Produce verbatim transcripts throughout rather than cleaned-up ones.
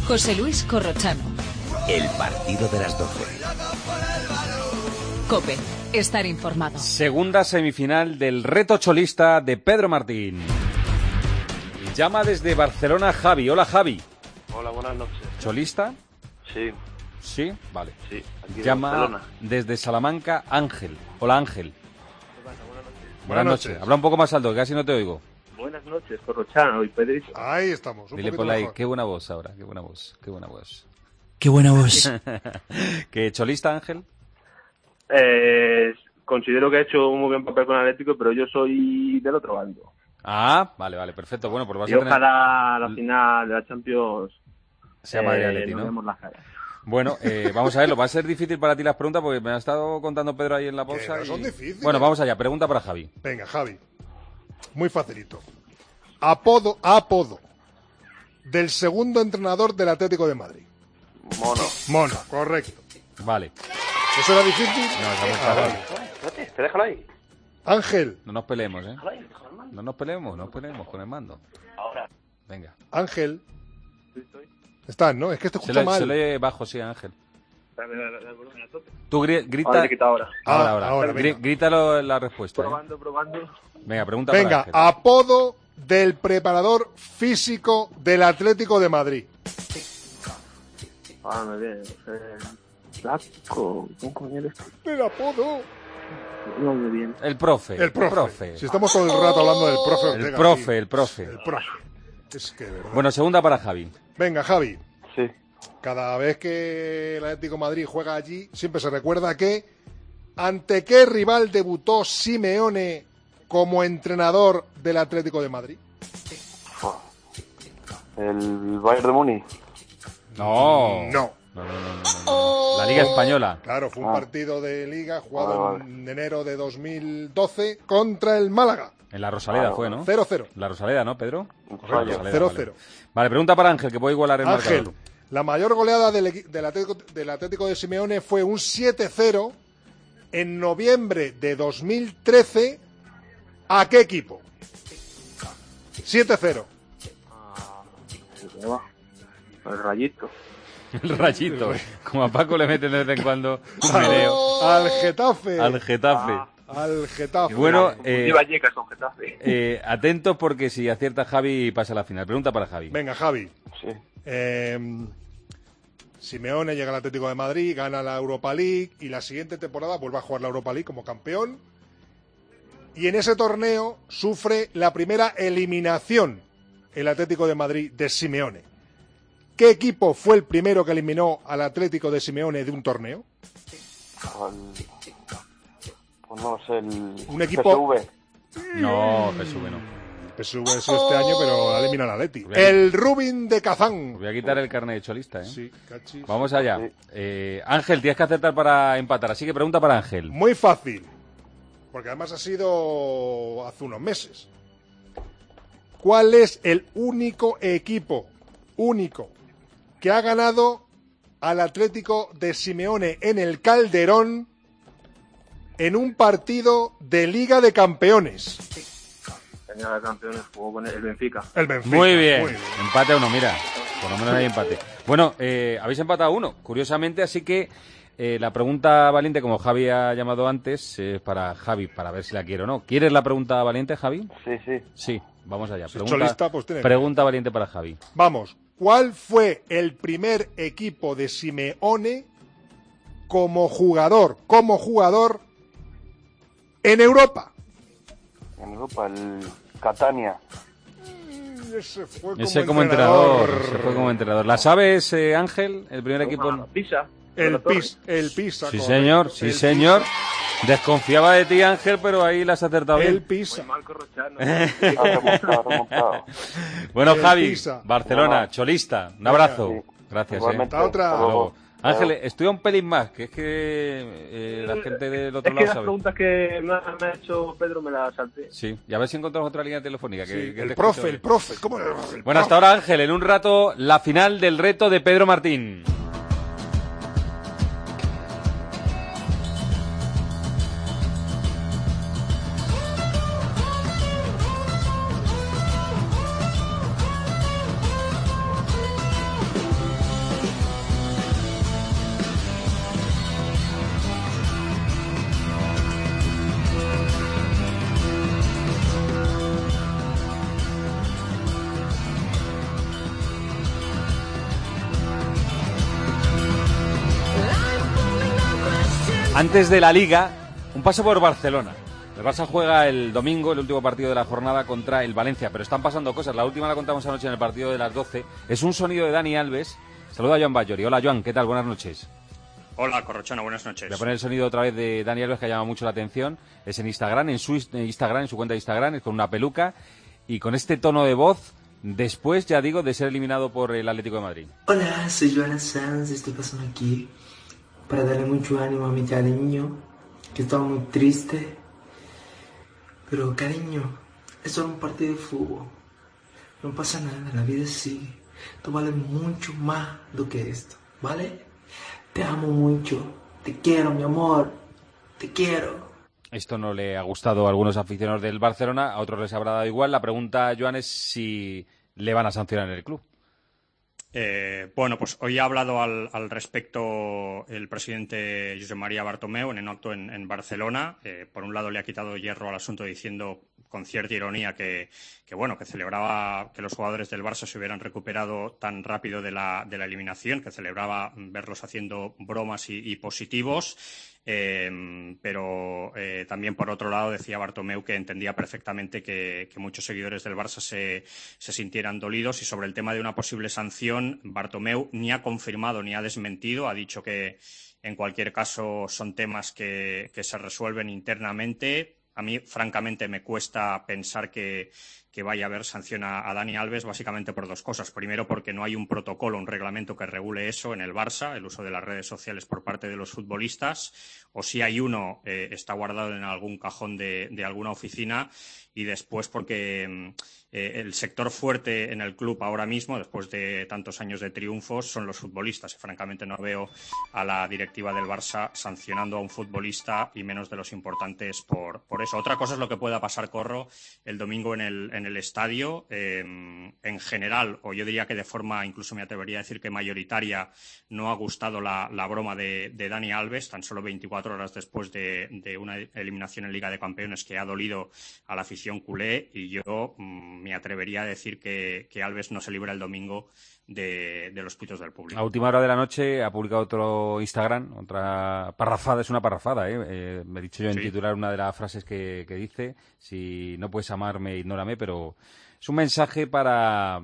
José Luis Corrochano. El partido de las doce. COPE. Estar informado. Segunda semifinal del reto cholista de Pedro Martín. Llama desde Barcelona Javi. Hola, Javi. Hola, buenas noches. ¿Cholista? Sí. ¿Sí? Vale. Sí, aquí de Llama Barcelona. desde Salamanca Ángel. Hola, Ángel. Buenas noches. Buenas noches. Habla un poco más alto, que casi no te oigo. Buenas noches, Corrochano y Pedrito. Ahí estamos, un Dile poquito por ahí, mejor. qué buena voz ahora, qué buena voz, qué buena voz. Qué buena voz. ¿Qué cholista, Ángel? Eh, considero que he hecho un muy buen papel con Atlético, pero yo soy del otro bando. Ah, vale, vale, perfecto. Bueno, pues vas Y a tener... ojalá la final de la Champions sea Madrid eh, Atleti, nos ¿no? demos las caras. Bueno, eh, vamos a verlo. Va a ser difícil para ti las preguntas porque me ha estado contando Pedro ahí en la pausa. Que no y- son difíciles. Bueno, vamos allá. Pregunta para Javi. Venga, Javi. Muy facilito. Apodo, apodo del segundo entrenador del Atlético de Madrid. Mono. Mono, correcto. Vale. ¿Eso era difícil? No, está muy Ah, claro. vale. Espérate, te déjalo ahí. Ángel, No nos peleemos, ¿eh? Déjalo ahí, déjalo al mando. No nos peleemos, no nos peleemos con el mando. Ahora. Venga. Ángel. Sí, estoy. Estás, ¿no? Es que te Se escucha le, mal. se le bajo, sí, Ángel. Dame, dame, dame el volumen a tope. Tú gri- grita... Ahora te he quitado ahora. Ahora, Ah, ahora. ahora, Gri- venga. grítalo la respuesta, ¿eh? Probando, probando. Venga, pregunta para Venga, Ángel. apodo del preparador físico del Atlético de Madrid. Ah, muy bien. Eh, Flaco. ¿Cómo coño eres tú? El apodo. No, muy bien. El profe. El profe. Si estamos todo el rato hablando del profe El Ortega, profe, sí. el profe. El profe. Es que, de verdad. Bueno, segunda para Javi. Venga, Javi. Sí. Cada vez que el Atlético de Madrid juega allí, siempre se recuerda que ¿ante qué rival debutó Simeone como entrenador del Atlético de Madrid? El Bayern de Múnich. No. No. No, no, no, no, no, no. La Liga Española. Claro, fue un Ah. partido de Liga jugado Vale, en enero de dos mil doce contra el Málaga. En la Rosaleda fue, ¿no? cero cero. La Rosaleda, ¿no, Pedro? Correcto. Rosaleda, cero vale. cero. Vale, pregunta para Ángel, que puede igualar el Ángel, marcador. la mayor goleada del, equi- del, Atlético, del Atlético de Simeone fue un siete cero en noviembre de dos mil trece. ¿A qué equipo? siete cero. ¿Qué va? El rayito. El rayito. Como a Paco le meten de vez en cuando un meneo. Al Getafe. Al Getafe. Al Getafe. Bueno, eh, Y Vallecas con Getafe. eh, atentos porque si acierta Javi pasa a la final. Pregunta para Javi. Venga, Javi. Sí. Eh, Simeone llega al Atlético de Madrid, gana la Europa League y la siguiente temporada vuelve a jugar la Europa League como campeón. Y en ese torneo sufre la primera eliminación el Atlético de Madrid de Simeone. ¿Qué equipo fue el primero que eliminó al Atlético de Simeone de un torneo? El- Pues no sé, el Un equipo- P S V. No, P S V no. P S V es este año, pero la elimina el Atleti. Bien. El Rubin de Kazán. Voy a quitar el carnet de cholista, ¿eh? Sí, cachis. Vamos allá. Sí. Eh, Ángel, tienes que acertar para empatar, así que pregunta para Ángel. Muy fácil. Porque además ha sido hace unos meses. ¿Cuál es el único equipo, único, que ha ganado al Atlético de Simeone en el Calderón en un partido de Liga de Campeones? Tenía de campeones, jugó con el Benfica. El Benfica. Muy bien. Empate a uno, mira. Por lo menos hay empate. Bueno, eh, habéis empatado a uno, curiosamente, así que eh, la pregunta valiente, como Javi ha llamado antes, es para Javi, para ver si la quiere o no. ¿Quieres la pregunta valiente, Javi? Sí, sí. Sí, vamos allá. Si Pregunta, cholista, pues tiene que- pregunta valiente para Javi. Vamos, ¿cuál fue el primer equipo de Simeone como jugador, como jugador en Europa? En Europa, el Catania. Ese fue como, Ese como entrenador. Ese fue como entrenador. ¿La sabes, eh, Ángel? El primer equipo. Ah, Pisa. El, La Torre. pis, el Pisa. Sí, correcto. señor, sí, El señor. Desconfiaba de ti, Ángel, pero ahí la has acertado Pisa. El bien. Pisa. Muy mal Corrochano. Ah, Ha remontado, ha remontado. Bueno, El Javi, Pisa. Barcelona, Bueno. cholista. Un abrazo. Sí. Gracias, Igualmente. eh. La otra- Hasta Hasta luego. luego. Ángel, estudia un pelín más, que es que eh, la gente del otro Es que lado las sabe. preguntas que me ha, me ha hecho Pedro me las salté. Sí, y a ver si encontramos otra línea telefónica. Que, Sí, que el te profe, escucho el bien. profe. ¿Cómo el, el Bueno, hasta ahora, Ángel, en un rato, la final del reto de Pedro Martín. Antes de la Liga, un paso por Barcelona. El Barça juega el domingo, el último partido de la jornada, contra el Valencia, pero están pasando cosas. La última la contamos anoche en el partido de las doce. Es un sonido de Dani Alves. Saluda a Joan Ballori. Hola, Joan, ¿qué tal? Buenas noches. Hola, Corrochano, buenas noches. Voy a poner el sonido otra vez de Dani Alves, que ha llamado mucho la atención. Es en Instagram, en su Instagram, en su cuenta de Instagram, es con una peluca y con este tono de voz, después, ya digo, de ser eliminado por el Atlético de Madrid. Hola, soy Joana Sanz, estoy pasando aquí para darle mucho ánimo a mi cariño, que estaba muy triste. Pero cariño, es solo un partido de fútbol. No pasa nada, la vida sigue. Esto vale mucho más do que esto, ¿vale? Te amo mucho, te quiero, mi amor, te quiero. Esto no le ha gustado a algunos aficionados del Barcelona, a otros les habrá dado igual. La pregunta, Joan, es si le van a sancionar en el club. Eh, bueno, pues hoy ha hablado al, al respecto el presidente Josep María Bartomeu en un acto en, en Barcelona. Eh, por un lado le ha quitado hierro al asunto diciendo con cierta ironía que, que bueno, que celebraba que los jugadores del Barça se hubieran recuperado tan rápido de la, de la eliminación, que celebraba verlos haciendo bromas y, y positivos. Eh, pero eh, también, por otro lado, decía Bartomeu que entendía perfectamente que, que muchos seguidores del Barça se, se sintieran dolidos. Y sobre el tema de una posible sanción, Bartomeu ni ha confirmado ni ha desmentido. Ha dicho que, en cualquier caso, son temas que, que se resuelven internamente. A mí, francamente, me cuesta pensar que, que vaya a haber sanción a, a Dani Alves, básicamente por dos cosas. Primero, porque no hay un protocolo, un reglamento que regule eso en el Barça, el uso de las redes sociales por parte de los futbolistas. O si hay uno, eh, está guardado en algún cajón de, de alguna oficina. Y después, porque eh, el sector fuerte en el club ahora mismo, después de tantos años de triunfos, son los futbolistas. Y francamente no veo a la directiva del Barça sancionando a un futbolista, y menos de los importantes, por, por eso. Otra cosa es lo que pueda pasar, Corro, el domingo en el, en el estadio. Eh, en general, o yo diría que de forma, incluso me atrevería a decir que mayoritaria, no ha gustado la, la broma de, de Dani Alves, tan solo veinticuatro horas después de, de una eliminación en Liga de Campeones que ha dolido a la afición culé, y yo mmm, me atrevería a decir que, que Alves no se libra el domingo de, de los pitos del público. A última hora de la noche ha publicado otro Instagram, otra parrafada, es una parrafada, ¿eh? eh me he dicho yo en sí. Titular una de las frases que, que dice: si no puedes amarme, ignórame, pero es un mensaje para,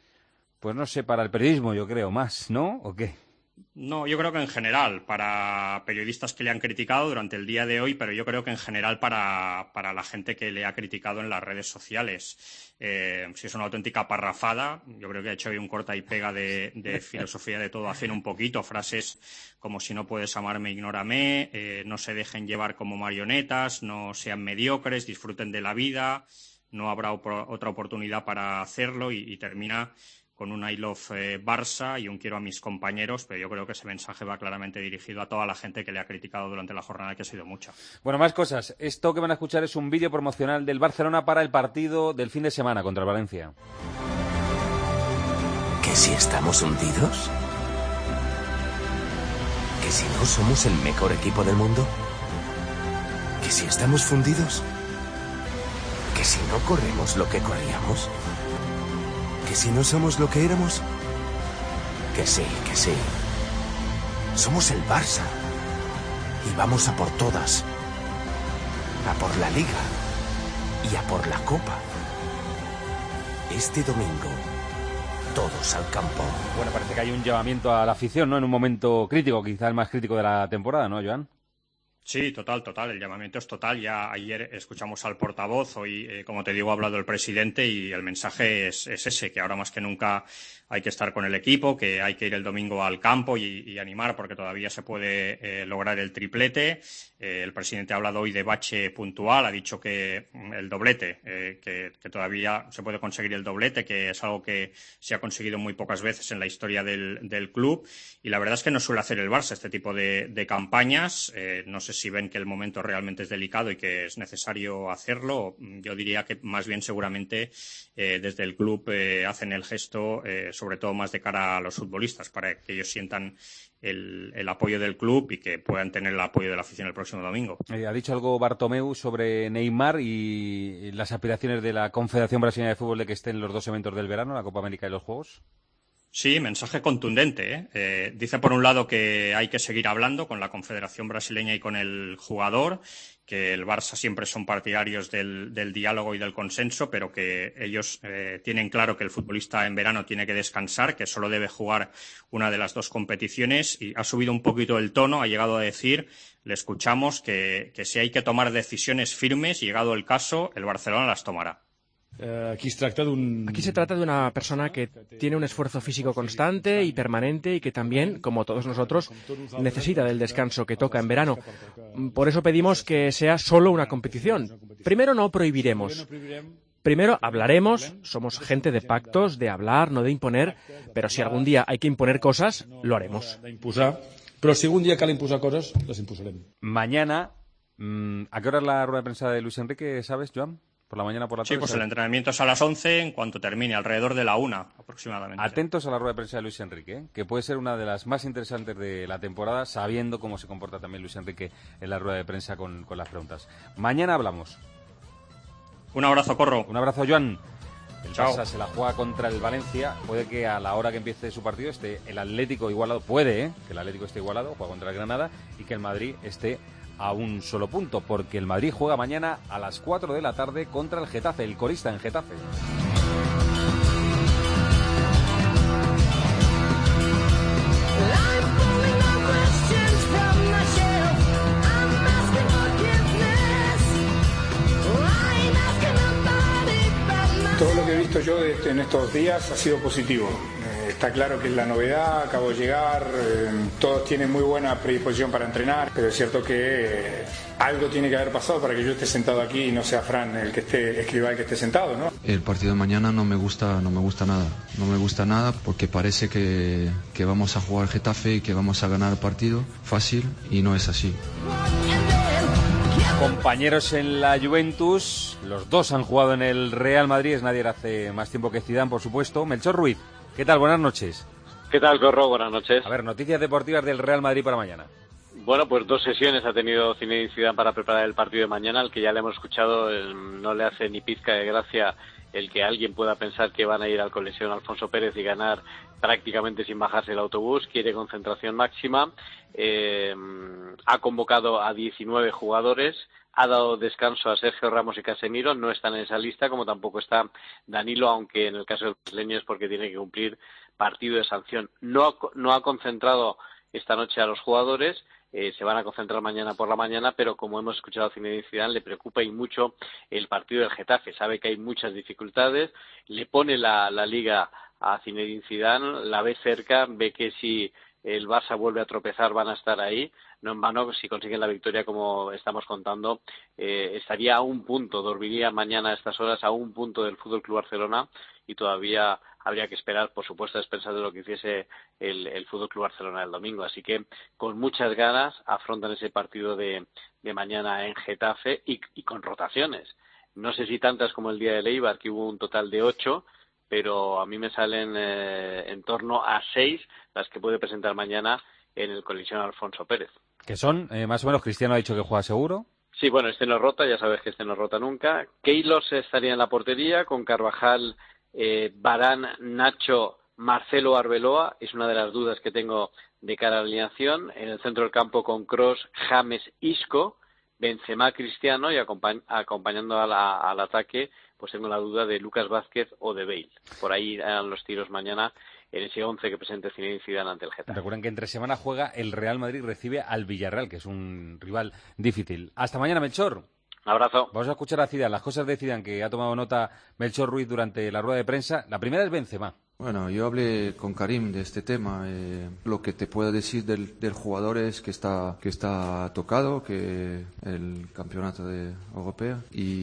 pues no sé, para el periodismo, yo creo, más, ¿no? ¿O qué? No, yo creo que en general, para periodistas que le han criticado durante el día de hoy, pero yo creo que en general para, para la gente que le ha criticado en las redes sociales. Eh, si es una auténtica parrafada, yo creo que ha hecho hoy un corta y pega de, de filosofía de todo hacer un poquito, frases como: si no puedes amarme, ignórame, eh, no se dejen llevar como marionetas, no sean mediocres, disfruten de la vida, no habrá opor- otra oportunidad para hacerlo, y, y termina con un I love eh, Barça y un quiero a mis compañeros, pero yo creo que ese mensaje va claramente dirigido a toda la gente que le ha criticado durante la jornada, que ha sido mucha. Bueno, más cosas. Esto que van a escuchar es un vídeo promocional del Barcelona para el partido del fin de semana contra el Valencia. ¿Que si estamos hundidos? ¿Que si no somos el mejor equipo del mundo? ¿Que si estamos fundidos? ¿Que si no corremos lo que corríamos? ¿Que si no somos lo que éramos? Que sí, que sí. Somos el Barça. Y vamos a por todas. A por la Liga. Y a por la Copa. Este domingo, todos al campo. Bueno, parece que hay un llamamiento a la afición, ¿no? En un momento crítico, quizá el más crítico de la temporada, ¿no, Joan? Sí, total, total. El llamamiento es total. Ya ayer escuchamos al portavoz, hoy, eh, como te digo, ha hablado el presidente, y el mensaje es, es ese, que ahora más que nunca hay que estar con el equipo, que hay que ir el domingo al campo y, y animar, porque todavía se puede eh, lograr el triplete. Eh, el presidente ha hablado hoy de bache puntual, ha dicho que el doblete, eh, que, que todavía se puede conseguir el doblete, que es algo que se ha conseguido muy pocas veces en la historia del, del club. Y la verdad es que no suele hacer el Barça este tipo de, de campañas. Eh, no sé si ven que el momento realmente es delicado y que es necesario hacerlo. Yo diría que más bien seguramente eh, desde el club eh, hacen el gesto, eh, sobre todo más de cara a los futbolistas, para que ellos sientan el, el apoyo del club y que puedan tener el apoyo de la afición el próximo domingo. Eh, ¿Ha dicho algo Bartomeu sobre Neymar y las aspiraciones de la Confederación Brasileña de Fútbol de que esté en los dos eventos del verano, la Copa América y los Juegos? Sí, mensaje contundente, ¿eh? Eh, dice por un lado que hay que seguir hablando con la Confederación Brasileña y con el jugador, que el Barça siempre son partidarios del, del diálogo y del consenso, pero que ellos eh, tienen claro que el futbolista en verano tiene que descansar, que solo debe jugar una de las dos competiciones, y ha subido un poquito el tono, ha llegado a decir, le escuchamos, que, que si hay que tomar decisiones firmes, llegado el caso, el Barcelona las tomará. Aquí se trata de una persona que tiene un esfuerzo físico constante y permanente y que también, como todos nosotros, necesita del descanso que toca en verano. Por eso pedimos que sea solo una competición. Primero no prohibiremos. Primero hablaremos, somos gente de pactos, de hablar, no de imponer, pero si algún día hay que imponer cosas, lo haremos. Pero si algún día cal imposar cosas, las impulsaremos. Mañana, ¿a qué hora es la rueda de prensa de Luis Enrique, sabes, Joan? ¿Por la mañana, por la tarde? Sí, pues el entrenamiento es a las once, en cuanto termine, alrededor de la una aproximadamente. Atentos a la rueda de prensa de Luis Enrique, ¿eh? Que puede ser una de las más interesantes de la temporada, sabiendo cómo se comporta también Luis Enrique en la rueda de prensa con, con las preguntas. Mañana hablamos. Un abrazo, Corro. Un abrazo, Joan. El Chao. Barça se la juega contra el Valencia. Puede que a la hora que empiece su partido esté el Atlético igualado. Puede, ¿eh? Que el Atlético esté igualado, juega contra el Granada, y que el Madrid esté a un solo punto, porque el Madrid juega mañana a las cuatro de la tarde contra el Getafe, el colista en Getafe. Todo lo que he visto yo en estos días ha sido positivo. Está claro que es la novedad, acabo de llegar, eh, todos tienen muy buena predisposición para entrenar, pero es cierto que eh, algo tiene que haber pasado para que yo esté sentado aquí y no sea Fran el que esté, Escribá el que esté sentado, ¿no? El partido de mañana no me gusta, no me gusta nada, no me gusta nada porque parece que, que vamos a jugar Getafe y que vamos a ganar el partido fácil y no es así. Compañeros en la Juventus, los dos han jugado en el Real Madrid, es nadie hace más tiempo que Zidane, por supuesto. Melchor Ruiz, ¿qué tal? Buenas noches. ¿Qué tal, Corro? Buenas noches. A ver, noticias deportivas del Real Madrid para mañana. Bueno, pues dos sesiones ha tenido Zinedine Zidane para preparar el partido de mañana, al que ya le hemos escuchado, eh, no le hace ni pizca de gracia el que alguien pueda pensar que van a ir al Coliseo Alfonso Pérez y ganar prácticamente sin bajarse el autobús. Quiere concentración máxima, eh, ha convocado a diecinueve jugadores, ha dado descanso a Sergio Ramos y Casemiro, no están en esa lista, como tampoco está Danilo, aunque en el caso del brasileño es porque tiene que cumplir partido de sanción. No ha, no ha concentrado esta noche a los jugadores, eh, se van a concentrar mañana por la mañana, pero como hemos escuchado a Zinedine Zidane, le preocupa y mucho el partido del Getafe. Sabe que hay muchas dificultades, le pone la, la liga a Zinedine Zidane, la ve cerca, ve que si el Barça vuelve a tropezar van a estar ahí. No en vano, si consiguen la victoria, como estamos contando, eh, estaría a un punto, dormiría mañana a estas horas a un punto del F C Barcelona, y todavía habría que esperar, por supuesto, a expensas de lo que hiciese el, el F C Barcelona el domingo. Así que con muchas ganas afrontan ese partido de, de mañana en Getafe y, y con rotaciones. No sé si tantas como el día de Eibar, que hubo un total de ocho, pero a mí me salen eh, en torno a seis las que puede presentar mañana en el Coliseo Alfonso Pérez. Que son, eh, más o menos, Cristiano ha dicho que juega seguro. Sí, bueno, este no rota, ya sabes que este no rota nunca. Keylor estaría en la portería, con Carvajal, eh, Varane, Nacho, Marcelo, Arbeloa. Es una de las dudas que tengo de cara a la alineación. En el centro del campo con Kroos, James, Isco, Benzema, Cristiano, y acompañ acompañando a la, al ataque, pues tengo la duda de Lucas Vázquez o de Bale. Por ahí eran los tiros mañana en ese once que presente Zinedine Zidane ante el Getafe. Recuerden que entre semana juega el Real Madrid, recibe al Villarreal, que es un rival difícil. Hasta mañana, Melchor. Un abrazo. Vamos a escuchar a Zidane, las cosas de Zidane que ha tomado nota Melchor Ruiz durante la rueda de prensa. La primera es Benzema. Bueno, yo hablé con Karim de este tema. Eh, lo que te puedo decir del, del jugador es que está que está tocado, que el campeonato de europeo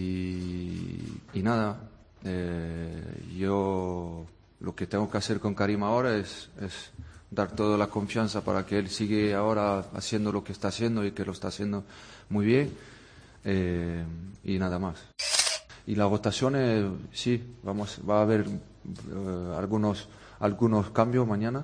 y, y nada. Eh, yo lo que tengo que hacer con Karim ahora es, es dar toda la confianza para que él siga ahora haciendo lo que está haciendo y que lo está haciendo muy bien, eh, y nada más. Y las votaciones, sí, vamos, va a haber uh, algunos algunos cambios mañana,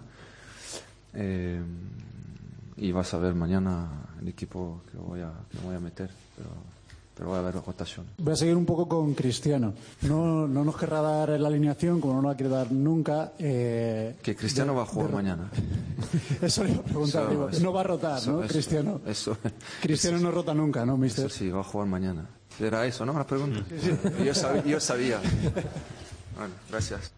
eh, y vas a ver mañana el equipo que voy a que voy a meter, pero pero va a haber rotación. Voy a seguir un poco con Cristiano. No, no nos querrá dar la alineación, como no la quiere dar nunca. Eh, que Cristiano de, va a jugar de... mañana. Eso le iba a preguntar. Eso, digo, eso, no va a rotar, eso, ¿no, eso, Cristiano? Eso, Cristiano eso, no rota nunca, ¿no, mister? Eso sí, va a jugar mañana. Era eso, ¿no? La pregunta. Sí, sí. Yo sabía. Yo sabía. Bueno, gracias.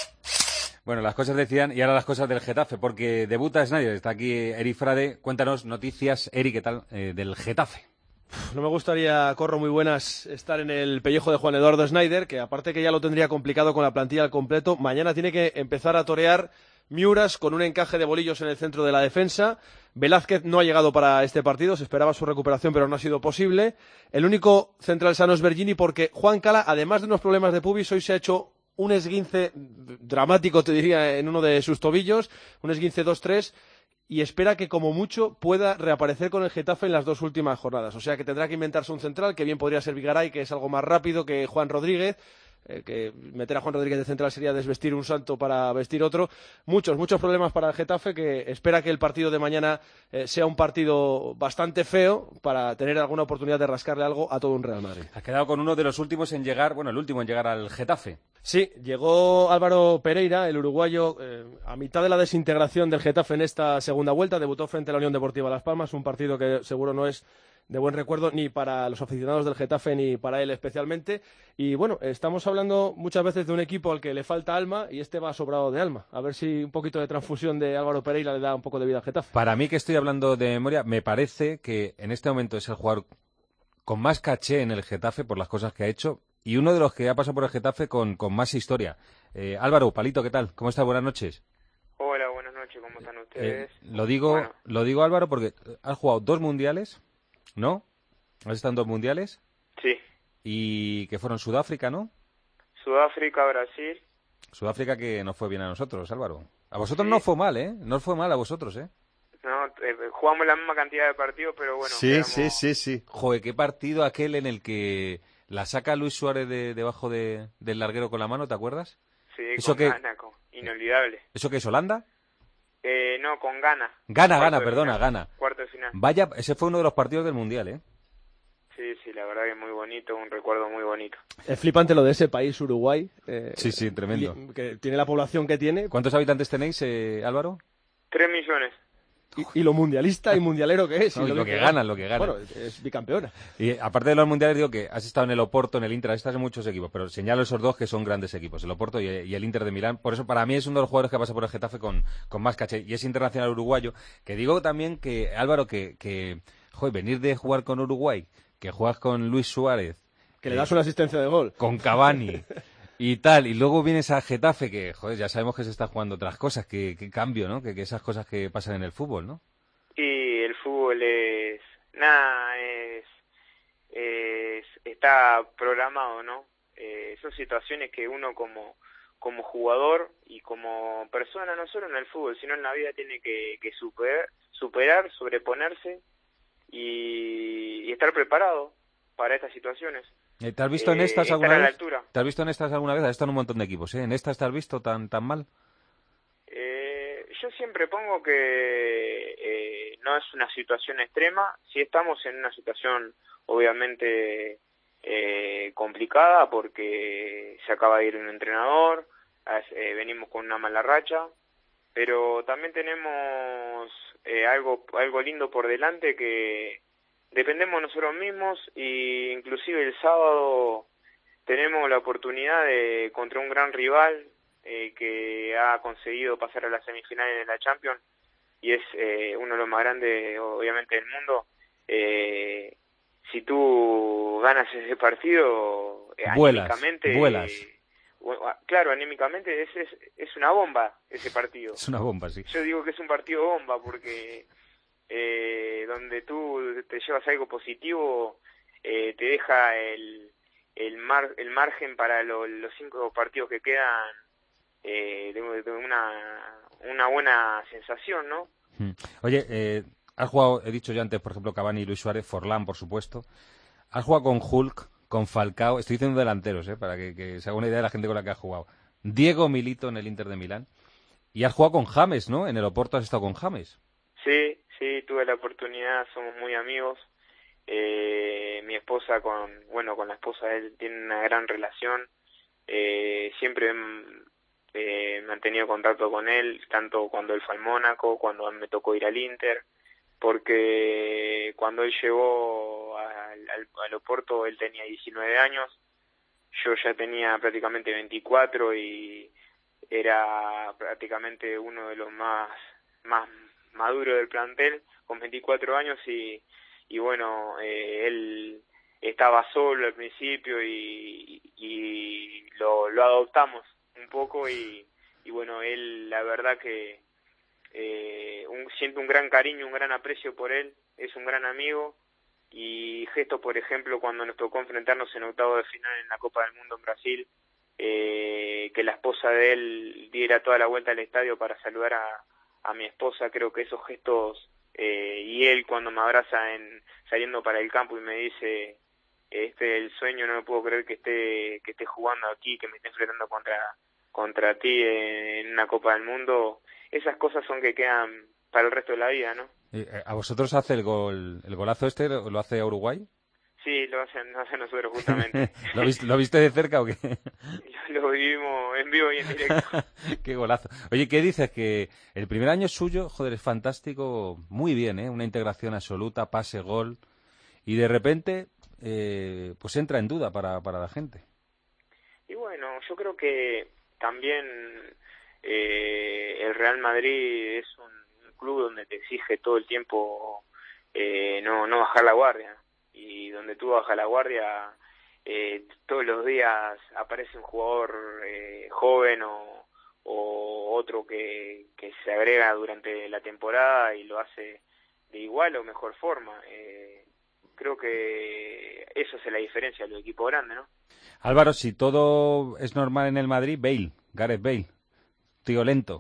Bueno, las cosas decían, y ahora las cosas del Getafe, porque debuta Snyder. Está aquí Eri Frade. Cuéntanos noticias, Eri, ¿qué tal? Eh, del Getafe. No me gustaría, Corro, muy buenas, estar en el pellejo de Juan Eduardo Snyder, que aparte que ya lo tendría complicado con la plantilla al completo, mañana tiene que empezar a torear Miuras con un encaje de bolillos en el centro de la defensa. Velázquez no ha llegado para este partido, se esperaba su recuperación pero no ha sido posible. El único central sano es Bergini porque Juan Cala, además de unos problemas de pubis, hoy se ha hecho un esguince dramático, te diría, en uno de sus tobillos, un esguince dos tres, y espera que como mucho pueda reaparecer con el Getafe en las dos últimas jornadas. O sea que tendrá que inventarse un central, que bien podría ser Vigaray, que es algo más rápido que Juan Rodríguez, eh, que meter a Juan Rodríguez de central sería desvestir un santo para vestir otro. Muchos, muchos problemas para el Getafe, que espera que el partido de mañana eh, sea un partido bastante feo para tener alguna oportunidad de rascarle algo a todo un Real Madrid. Has quedado con uno de los últimos en llegar, bueno, el último en llegar al Getafe. Sí, llegó Álvaro Pereira, el uruguayo, eh, a mitad de la desintegración del Getafe en esta segunda vuelta. Debutó frente a la Unión Deportiva Las Palmas, un partido que seguro no es de buen recuerdo ni para los aficionados del Getafe ni para él especialmente. Y bueno, estamos hablando muchas veces de un equipo al que le falta alma y este va sobrado de alma. A ver si un poquito de transfusión de Álvaro Pereira le da un poco de vida al Getafe. Para mí, que estoy hablando de memoria, me parece que en este momento es el jugador con más caché en el Getafe por las cosas que ha hecho y uno de los que ha pasado por el Getafe con, con más historia. Eh, Álvaro, Palito, ¿qué tal? ¿Cómo estás? Buenas noches. Hola, buenas noches, ¿cómo están ustedes? Eh, lo digo, bueno. lo digo Álvaro, porque has jugado dos mundiales, ¿no? ¿Has estado en dos mundiales? Sí. Y que fueron Sudáfrica, ¿no? Sudáfrica, Brasil. Sudáfrica que nos fue bien a nosotros, Álvaro. A vosotros sí. no fue mal, ¿eh? No fue mal a vosotros, ¿eh? No, eh, jugamos la misma cantidad de partidos, pero bueno. Sí, quedamos... sí, sí, sí. Joder, qué partido aquel en el que la saca Luis Suárez de, debajo de, del larguero con la mano, ¿te acuerdas? Sí, ¿Eso con qué? Gana, con... inolvidable. ¿Eso qué es, Holanda? Eh, no, con Gana. Gana, Gana, perdona, final. Gana. Cuarto de final. Vaya, ese fue uno de los partidos del Mundial, ¿eh? Sí, sí, la verdad que es muy bonito, un recuerdo muy bonito. Es flipante lo de ese país, Uruguay. Eh, sí, sí, tremendo. Que tiene la población que tiene. ¿Cuántos habitantes tenéis, eh, Álvaro? Tres millones. Y, y lo mundialista y mundialero que es. No, y lo, lo que, que ganan, lo que ganan. Bueno, es bicampeona. Y aparte de los mundiales, digo que has estado en el Oporto, en el Inter, has estado en muchos equipos, pero señalo esos dos que son grandes equipos, el Oporto y, y el Inter de Milán. Por eso, para mí, es uno de los jugadores que pasa por el Getafe con, con más caché. Y es internacional uruguayo. Que digo también que, Álvaro, que, que joder, venir de jugar con Uruguay, que juegas con Luis Suárez, que le das una asistencia de gol, con Cavani y tal, y luego vienes a Getafe, que joder, ya sabemos que se está jugando otras cosas, que, que cambio, ¿no? Que, que esas cosas que pasan en el fútbol, ¿no? Y el fútbol es nada, es, es está programado, ¿no? Eh, son situaciones que uno como como jugador y como persona, no solo en el fútbol, sino en la vida, tiene que, que superar, superar, sobreponerse y, y estar preparado para estas situaciones. ¿Te has visto en estas eh, alguna estar a la vez? altura. ¿Te has visto en estas alguna vez? Has estado en un montón de equipos, ¿eh? ¿En estas te has visto tan tan mal? Eh, yo siempre pongo que eh, no es una situación extrema. Si estamos en una situación obviamente eh, complicada porque se acaba de ir un entrenador, eh, venimos con una mala racha, pero también tenemos eh, algo algo lindo por delante, que dependemos de nosotros mismos, y inclusive el sábado tenemos la oportunidad de, contra un gran rival eh, que ha conseguido pasar a las semifinales de la Champions, y es eh, uno de los más grandes obviamente del mundo. Eh, si tú ganas ese partido, eh, vuelas, anímicamente, vuelas. Eh, claro, anímicamente es, es, es una bomba ese partido. Es una bomba, sí. Yo digo que es un partido bomba porque eh, donde tú te llevas algo positivo, eh, te deja el el, mar, el margen para lo, los cinco partidos que quedan eh, de, de una, una buena sensación, ¿no? Oye, eh, has jugado, he dicho ya antes, por ejemplo, Cavani y Luis Suárez, Forlán, por supuesto. Has jugado con Hulk, con Falcao, estoy diciendo delanteros, ¿eh? Para que, que se haga una idea de la gente con la que has jugado. Diego Milito en el Inter de Milán. Y has jugado con James, ¿no? En el Oporto has estado con James. Sí, sí, tuve la oportunidad, somos muy amigos. Eh, mi esposa con, bueno, con la esposa de él tiene una gran relación. Eh, siempre eh, he mantenido contacto con él, tanto cuando él fue al Mónaco, cuando me tocó ir al Inter, porque cuando él llegó al, al, al Oporto él tenía diecinueve años, yo ya tenía prácticamente veinticuatro y era prácticamente uno de los más más maduros del plantel con veinticuatro años y, y bueno, eh, él estaba solo al principio y, y lo, lo adoptamos un poco y, y bueno, él la verdad que eh, un, siento un gran cariño, un gran aprecio por él, es un gran amigo y gestos, por ejemplo, cuando nos tocó enfrentarnos en octavo de final en la Copa del Mundo en Brasil, eh, que la esposa de él diera toda la vuelta al estadio para saludar a, a mi esposa, creo que esos gestos eh, y él cuando me abraza en saliendo para el campo y me dice este es el sueño, no me puedo creer que esté que esté jugando aquí, que me esté enfrentando contra contra ti en una Copa del Mundo, esas cosas son que quedan para el resto de la vida, ¿no? ¿A vosotros hace el gol, el golazo este, lo hace Uruguay? Sí, lo hacen, lo hacen nosotros justamente. ¿Lo, viste, ¿Lo viste de cerca o qué? Lo, lo vivimos en vivo y en directo. Qué golazo. Oye, ¿qué dices? Que el primer año suyo, joder, es fantástico, muy bien, ¿eh? Una integración absoluta, pase, gol, y de repente, eh, pues entra en duda para, para la gente. Y bueno, yo creo que también eh, el Real Madrid es un club donde te exige todo el tiempo eh, no, no bajar la guardia. Y donde tú bajas la guardia, eh, todos los días aparece un jugador eh, joven o, o otro que, que se agrega durante la temporada y lo hace de igual o mejor forma. Eh, creo que eso hace la diferencia de los equipos grandes, ¿no? Álvaro, si todo es normal en el Madrid, Bale, Gareth Bale, tío lento.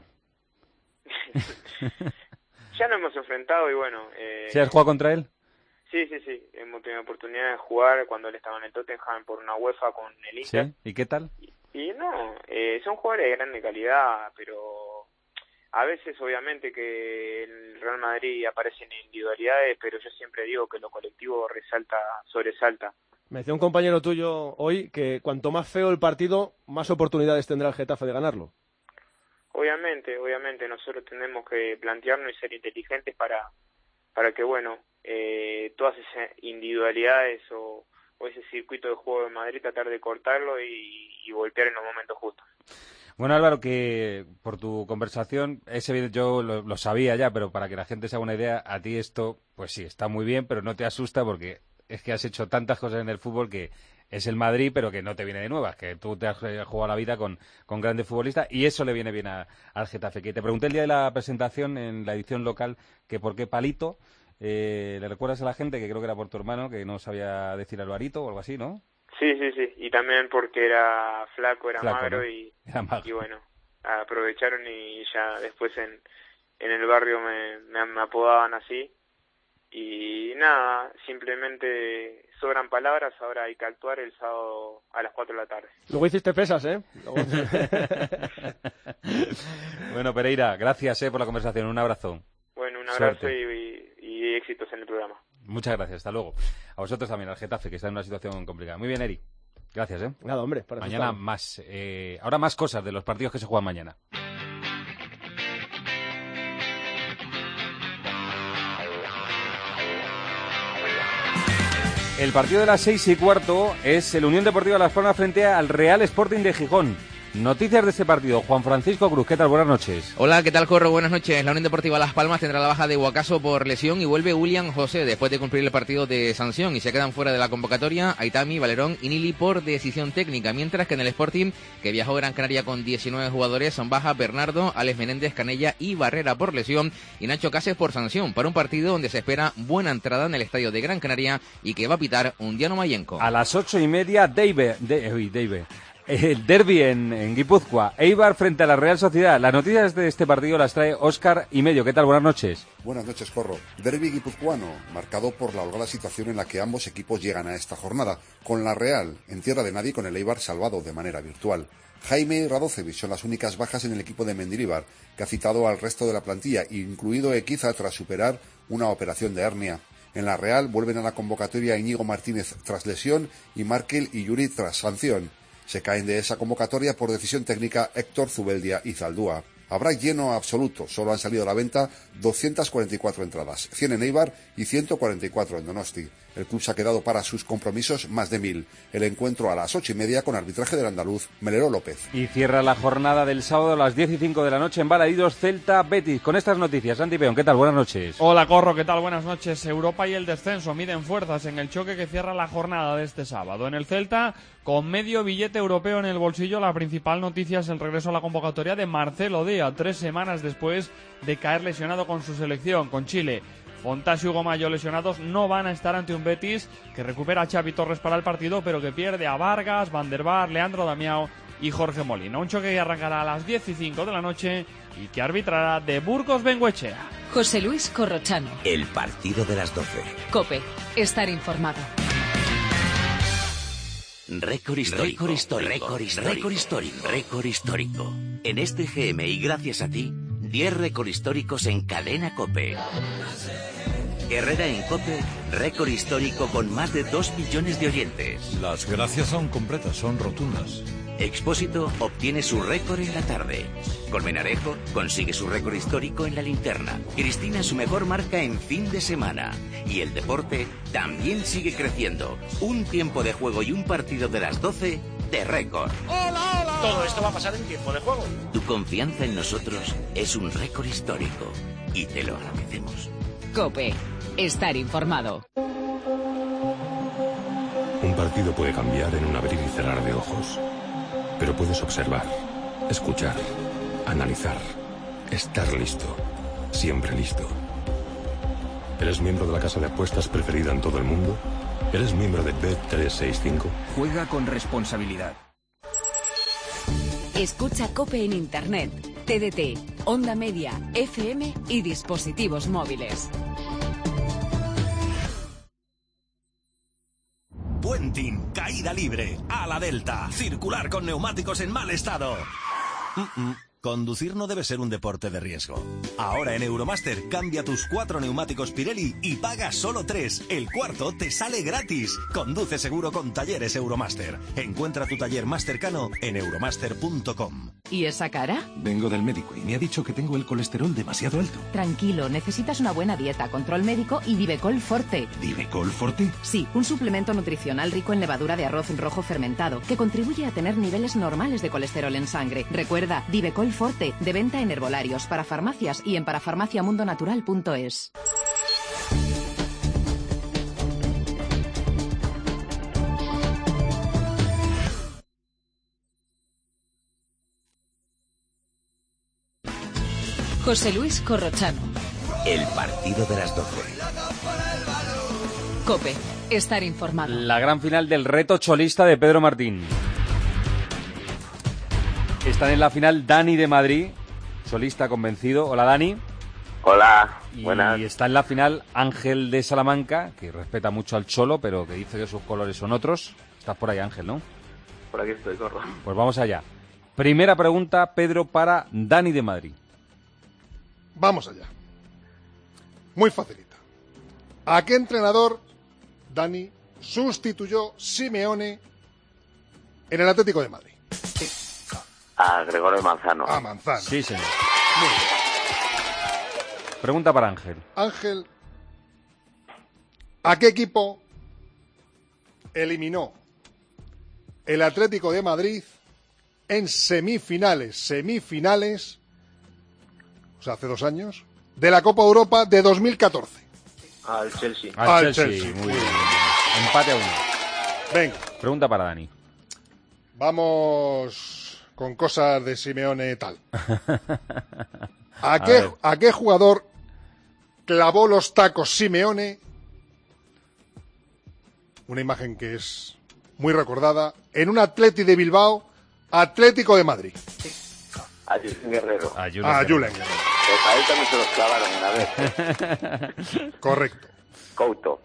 Ya nos hemos enfrentado y bueno... Eh, ¿Sí has jugado contra él? Sí, sí, sí. Hemos tenido oportunidad de jugar cuando él estaba en el Tottenham por una UEFA con el Inter. ¿Sí? ¿Y qué tal? Y, y no, eh, son jugadores de grande calidad, pero a veces obviamente que el Real Madrid aparecen individualidades, pero yo siempre digo que lo colectivo resalta, sobresalta. Me decía un compañero tuyo hoy que cuanto más feo el partido, más oportunidades tendrá el Getafe de ganarlo. Obviamente, obviamente nosotros tenemos que plantearnos y ser inteligentes para, para que, bueno, eh, todas esas individualidades o, o ese circuito de juego de Madrid tratar de cortarlo y, y golpear en los momentos justos. Bueno, Álvaro, que por tu conversación, es evidente, yo lo, lo sabía ya, pero para que la gente se haga una idea, a ti esto, pues sí, está muy bien, pero no te asusta porque es que has hecho tantas cosas en el fútbol que es el Madrid, pero que no te viene de nuevas, que tú te has jugado la vida con, con grandes futbolistas y eso le viene bien a, al Getafe. Que te pregunté el día de la presentación en la edición local que por qué Palito, eh, ¿le recuerdas a la gente que creo que era por tu hermano, que no sabía decir Alvarito o algo así, no? Sí, sí, sí, y también porque era flaco, era Flaco, magro, ¿no? y, Era magro. y bueno, aprovecharon y ya después en, en el barrio me, me, me apodaban así. Y nada, simplemente sobran palabras, ahora hay que actuar el sábado a las cuatro de la tarde. Luego hiciste pesas, ¿eh? Luego... Bueno, Pereira, gracias eh, por la conversación, un abrazo. Bueno, un abrazo Suerte. y, y, y éxitos en el programa. Muchas gracias, hasta luego. A vosotros también, al Getafe, que está en una situación complicada. Muy bien, Eri. Gracias, ¿eh? Nada, hombre. Para mañana más. Eh, ahora más cosas de los partidos que se juegan mañana. El partido de las seis y cuarto es el Unión Deportiva Las Palmas frente al Real Sporting de Gijón. Noticias de este partido. Juan Francisco Cruz, ¿qué tal? Buenas noches. Hola, ¿qué tal, Corro? Buenas noches. La Unión Deportiva Las Palmas tendrá la baja de Guacaso por lesión y vuelve William José después de cumplir el partido de sanción y se quedan fuera de la convocatoria Aitami, Valerón y Nili por decisión técnica, mientras que en el Sporting, que viajó a Gran Canaria con diecinueve jugadores, son baja Bernardo, Alex Menéndez, Canella y Barrera por lesión y Nacho Cases por sanción, para un partido donde se espera buena entrada en el estadio de Gran Canaria y que va a pitar Undiano Mayenco. A las ocho y media, Dave, de, uy, Dave. El derbi en, en Guipúzcoa, Eibar frente a la Real Sociedad. Las noticias de este partido las trae Óscar y Medio. ¿Qué tal? Buenas noches. Buenas noches, Corro. Derbi guipuzcoano, marcado por la holgada situación en la que ambos equipos llegan a esta jornada, con la Real en tierra de nadie, con el Eibar salvado de manera virtual. Jaime y Radocevic son las únicas bajas en el equipo de Mendilibar, que ha citado al resto de la plantilla, incluido Equiza tras superar una operación de hernia. En la Real vuelven a la convocatoria Íñigo Martínez tras lesión y Markel y Yuri tras sanción. Se caen de esa convocatoria por decisión técnica Héctor Zubeldia y Zaldúa. Habrá lleno absoluto, solo han salido a la venta doscientas cuarenta y cuatro entradas, cien en Eibar y ciento cuarenta y cuatro en Donosti. El club se ha quedado para sus compromisos más de mil. El encuentro a las ocho y media con arbitraje del andaluz Melero López. Y cierra la jornada del sábado a las diez y cinco de la noche en Balaídos, Celta Betis. Con estas noticias, Santi Peón, ¿qué tal? Buenas noches. Hola Corro, ¿qué tal? Buenas noches. Europa y el descenso miden fuerzas en el choque que cierra la jornada de este sábado. En el Celta, con medio billete europeo en el bolsillo, la principal noticia es el regreso a la convocatoria de Marcelo Dea, tres semanas después de caer lesionado con su selección, con Chile. Fontás y Hugo Mayo lesionados no van a estar ante un Betis que recupera a Xavi Torres para el partido, pero que pierde a Vargas, Van der Vaart, Leandro Damião y Jorge Molina. Un choque que arrancará a las diez y cinco de la noche y que arbitrará de Burgos Bengoechea. José Luis Corrochano. El partido de las doce. COPE. Estar informado. Récord histórico. Récord histórico. Récord histórico. Récord histórico. Récord histórico. En este G M y gracias a ti, diez récord históricos en cadena COPE. Herrera en COPE, récord histórico con más de dos millones de oyentes. Las gracias son completas, son rotundas. Expósito obtiene su récord en la tarde. Colmenarejo consigue su récord histórico en la linterna. Cristina su mejor marca en fin de semana. Y el deporte también sigue creciendo. Un tiempo de juego y un partido de las doce de récord. ¡Hola, hola! Todo esto va a pasar en tiempo de juego. Tu confianza en nosotros es un récord histórico. Y te lo agradecemos. COPE. Estar informado. Un partido puede cambiar en un abrir y cerrar de ojos. Pero puedes observar, escuchar, analizar, estar listo, siempre listo. ¿Eres miembro de la casa de apuestas preferida en todo el mundo? ¿Eres miembro de Bet trescientos sesenta y cinco? Juega con responsabilidad. Escucha COPE en Internet, T D T, Onda Media, F M y dispositivos móviles. Puenting, caída libre, ala delta, circular con neumáticos en mal estado. Mm-mm. Conducir no debe ser un deporte de riesgo. Ahora en Euromaster cambia tus cuatro neumáticos Pirelli y pagas solo tres. El cuarto te sale gratis. Conduce seguro con Talleres Euromaster. Encuentra tu taller más cercano en euromaster punto com. ¿Y esa cara? Vengo del médico y me ha dicho que tengo el colesterol demasiado alto. Tranquilo, necesitas una buena dieta, control médico y Divecol Forte. ¿Divecol Forte? Sí, un suplemento nutricional rico en levadura de arroz rojo fermentado que contribuye a tener niveles normales de colesterol en sangre. Recuerda, Divecol Forte, de venta en herbolarios, para farmacias y en parafarmaciamundonatural punto es. José Luis Corrochano. El partido de las doce. COPE. Estar informado. La gran final del reto cholista de Pedro Martín. Están en la final Dani de Madrid, solista convencido. Hola, Dani. Hola, y buenas. Y está en la final Ángel de Salamanca, que respeta mucho al Cholo, pero que dice que sus colores son otros. Estás por ahí, Ángel, ¿no? Por aquí estoy, corro. Pues vamos allá. Primera pregunta, Pedro, para Dani de Madrid. Vamos allá. Muy facilita. ¿A qué entrenador, Dani, sustituyó Simeone en el Atlético de Madrid? A Gregorio Manzano. A Manzano. Sí, señor. Muy bien. Pregunta para Ángel. Ángel, ¿a qué equipo eliminó el Atlético de Madrid en semifinales, semifinales, o sea, hace dos años, de la Copa Europa de dos mil catorce? Al Chelsea. Al, Al Chelsea. Chelsea. Muy bien. Empate a uno. Venga. Pregunta para Dani. Vamos con cosas de Simeone tal. ¿A qué, ¿A qué jugador clavó los tacos Simeone? Una imagen que es muy recordada en un Atleti de Bilbao, Atlético de Madrid. A Julen Guerrero. A Julen A Guerrero. Julen Guerrero. Pues a él también se los clavaron una vez. Correcto. Couto.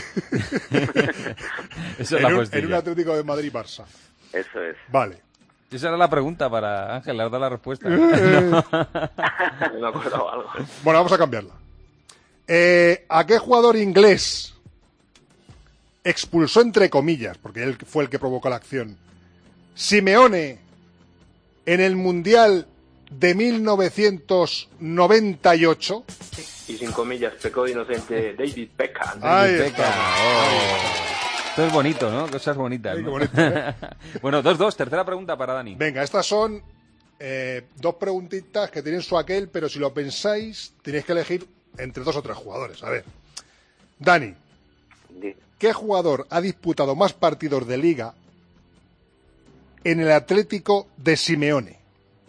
Esa es en, la un, cuestión. en un Atlético de Madrid-Barça. Eso es. Vale. Esa era la pregunta para Ángel, le has dado la respuesta. Eh. No. Me he acordado algo. Bueno, vamos a cambiarla. Eh, ¿A qué jugador inglés expulsó entre comillas, porque él fue el que provocó la acción, Simeone en el Mundial de mil novecientos noventa y ocho? Y sin comillas, pecado de inocente David Beckham. David Beckham. Oh. Esto es bonito, ¿no? Cosas bonitas, Ay, ¿no? qué bonito, ¿eh? Bueno, dos dos, tercera pregunta para Dani. Venga, estas son eh, dos preguntitas que tienen su aquel, pero si lo pensáis, tenéis que elegir entre dos o tres jugadores. A ver, Dani, ¿qué jugador ha disputado más partidos de Liga en el Atlético de Simeone?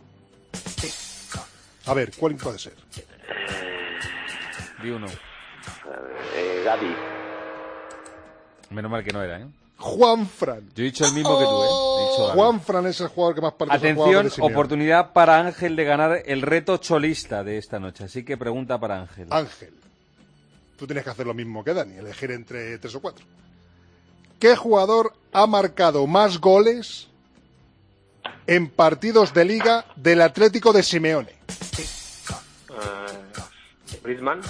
A ver, ¿cuál puede ser? Di uno. Eh, Gavi. Menos mal que no era, ¿eh? Juanfran. Yo he dicho el mismo que tú, ¿eh? He dicho Gavi. Juanfran es el jugador que más partidos ha jugado Atención, de Simeone. oportunidad para Ángel de ganar el reto cholista de esta noche. Así que pregunta para Ángel. Ángel, tú tienes que hacer lo mismo que Dani, elegir entre tres o cuatro. ¿Qué jugador ha marcado más goles en partidos de Liga del Atlético de Simeone? Uh, Griezmann.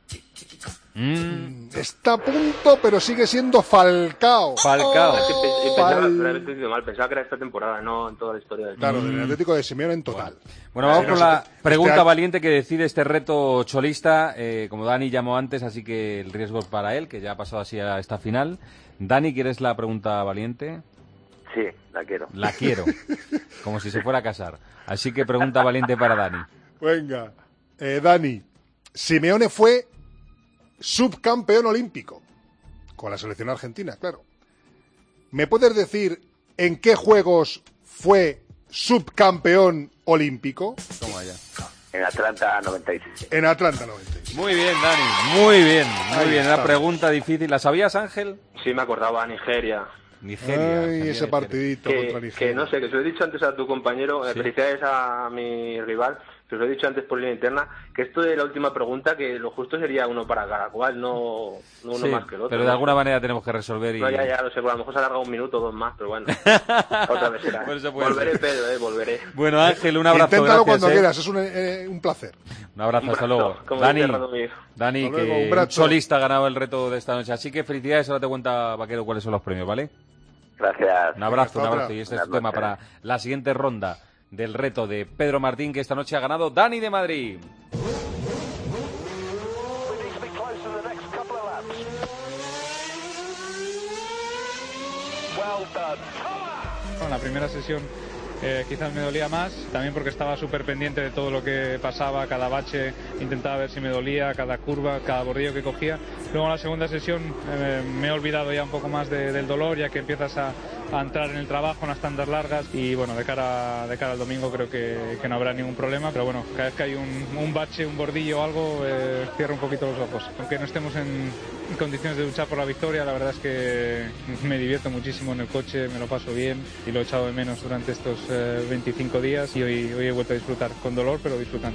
Mm. Está a punto, pero sigue siendo Falcao. Falcao. Es que pe- Oh, pensaba, Fal- lo he entendido mal, pensaba que era esta temporada, no en toda la historia del Claro, del Atlético de Simeone en total. Bueno, vamos Sí, con no la sé, pregunta este- valiente que decide este reto cholista. Eh, como Dani llamó antes, así que el riesgo es para él, que ya ha pasado así a esta final. Dani, ¿quieres la pregunta valiente? Sí, la quiero. La quiero. Como si se fuera a casar. Así que pregunta valiente para Dani. Venga, eh, Dani, Simeone fue subcampeón olímpico con la selección argentina, claro. ¿Me puedes decir en qué juegos fue subcampeón olímpico? Toma ya. En Atlanta noventa y seis. En Atlanta noventa y seis. Muy bien, Dani. Muy bien, muy Ahí bien. está. Una pregunta difícil. ¿La sabías, Ángel? Sí, me acordaba, Nigeria. Nigeria. Ay, Argentina, ese Nigeria. partidito Que, contra Nigeria. que no sé, que se lo he dicho antes a tu compañero, eh, Sí. felicidades a mi rival, que os lo he dicho antes por línea interna, que esto de la última pregunta, que lo justo sería uno para cada cual, no, no uno Sí, más que el otro. pero de ¿no? alguna manera tenemos que resolver y... No, ya, ya lo sé, pues a lo mejor se alarga un minuto o dos más, pero bueno. Otra vez será. Por eso puede Volveré, ser. Pedro, eh, volveré. Bueno, Ángel, un abrazo. Inténtalo gracias, cuando eh. quieras, es un, eh, un placer. Un abrazo, Un hasta brazo, luego. como Dani, dice Radomir. Dani, Hasta luego, que un un brazo. solista ha ganado el reto de esta noche. Así que felicidades, ahora te cuenta, Vaquero, cuáles son los premios, ¿vale? Gracias. Un abrazo, un Hasta abrazo. otra. Y este es tu Buenas tema para noches. la siguiente ronda del reto de Pedro Martín, que esta noche ha ganado Dani de Madrid. En la primera sesión eh, quizás me dolía más, también porque estaba súper pendiente de todo lo que pasaba, cada bache intentaba ver si me dolía, cada curva, cada bordillo que cogía. Luego en la segunda sesión eh, me he olvidado ya un poco más de- del dolor, ya que empiezas a, a entrar en el trabajo, en las tandas largas, y bueno, de cara, de cara al domingo creo que, que no habrá ningún problema, pero bueno, cada vez que hay un, un bache, un bordillo o algo, eh, cierro un poquito los ojos. Aunque no estemos en, en condiciones de luchar por la victoria, la verdad es que me divierto muchísimo en el coche, me lo paso bien y lo he echado de menos durante estos eh, veinticinco días, y hoy, hoy he vuelto a disfrutar, con dolor pero disfrutando.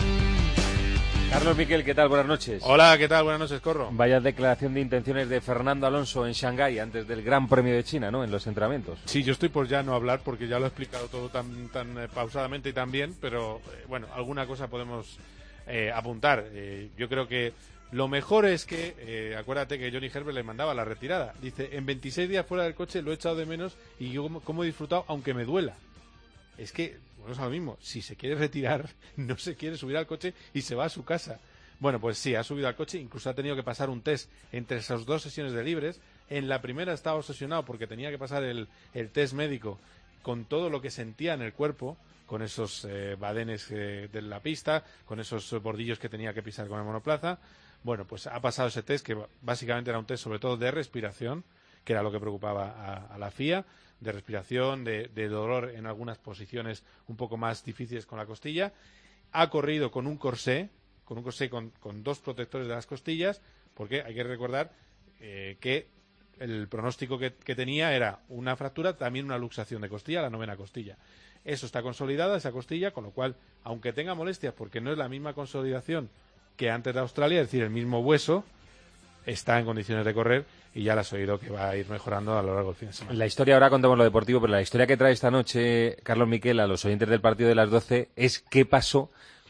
Carlos Miquel, ¿qué tal? Buenas noches. Hola, ¿qué tal? Buenas noches, Corro. Vaya declaración de intenciones de Fernando Alonso en Shanghái antes del Gran Premio de China, ¿no? En los entrenamientos. Sí, yo estoy por ya no hablar porque ya lo he explicado todo tan, tan eh, pausadamente y tan bien, pero eh, bueno, alguna cosa podemos eh, apuntar. Eh, yo creo que lo mejor es que, eh, acuérdate que Johnny Herbert le mandaba la retirada. Dice, en veintiséis días fuera del coche lo he echado de menos y yo como, como he disfrutado aunque me duela. Es que, bueno, es lo mismo, si se quiere retirar, no se quiere subir al coche y se va a su casa. Bueno, pues sí, ha subido al coche, incluso ha tenido que pasar un test entre esas dos sesiones de libres. En la primera estaba obsesionado porque tenía que pasar el, el test médico con todo lo que sentía en el cuerpo, con esos eh, badenes eh, de la pista, con esos bordillos que tenía que pisar con el monoplaza. Bueno, pues ha pasado ese test, que básicamente era un test sobre todo de respiración, que era lo que preocupaba a, a la F I A, de respiración, de, de dolor en algunas posiciones un poco más difíciles con la costilla. Ha corrido con un corsé, con un corsé con, con dos protectores de las costillas, porque hay que recordar eh, que el pronóstico que, que tenía era una fractura, también una luxación de costilla, la novena costilla. Eso está consolidada, esa costilla, con lo cual, aunque tenga molestias, porque no es la misma consolidación que antes de Australia, es decir, el mismo hueso, está en condiciones de correr y ya lo has oído que va a ir mejorando a lo largo del fin de semana. La historia, ahora contamos lo deportivo, pero la historia que trae esta noche Carlos Miquel a los oyentes del partido de las doce es qué pasó